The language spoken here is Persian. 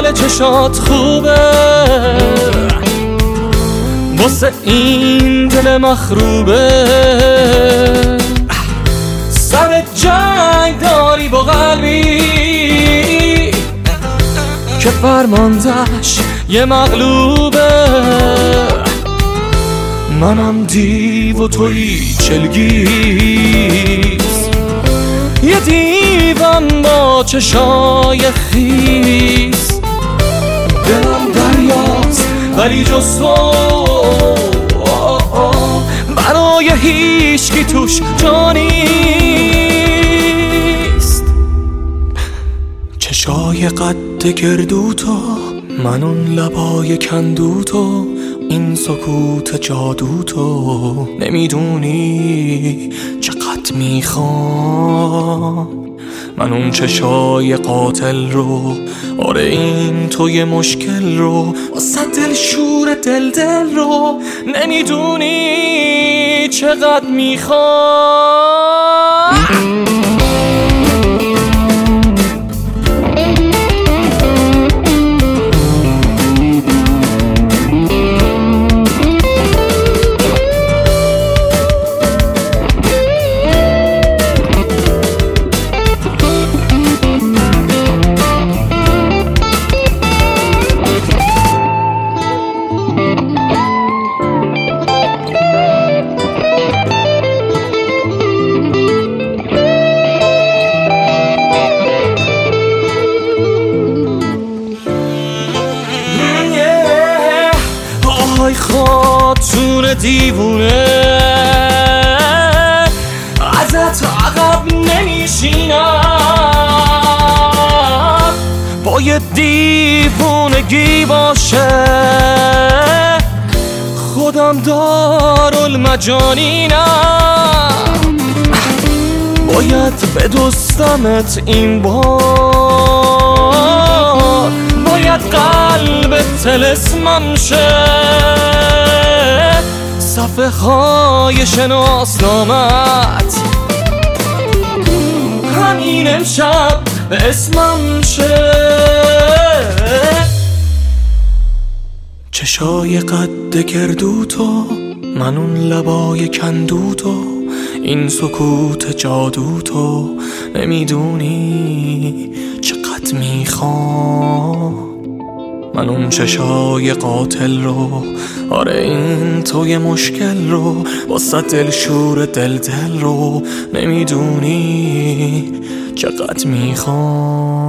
حال چشات خوبه واسه این دل مخروبه سر جنگ داری با قلبی که فرماندهش یه مغلوبه منم دیو و توی چلگیز یه دیوم با چشای خیز دلم دریاست ولی جز تو برای هیچکی توش جا نیست چشای قد گردو تو من اون لبای کندو تو این سکوت جادو تو نمیدونی چقدر میخوام من اون چشای قاتل رو آره این توی مشکل رو واسه دل شور دل رو نمیدونی چقدر میخوام ای خاتون دیوونه ازت عقب نمیشینم با یه دیوونگی باشه خودم دارالمجانینم باید بدوستمت این بار باید قلب طلسمم شه صفحه های شناسنامت همین امشب به اسمم شه چشای قد گردو تو من اون لبای کندو تو این سکوت جادو تو نمیدونی چقدر میخوام من اون چشای قاتل رو آره این توی مشکل رو واسه دل شور دل رو نمیدونی چقدر میخوام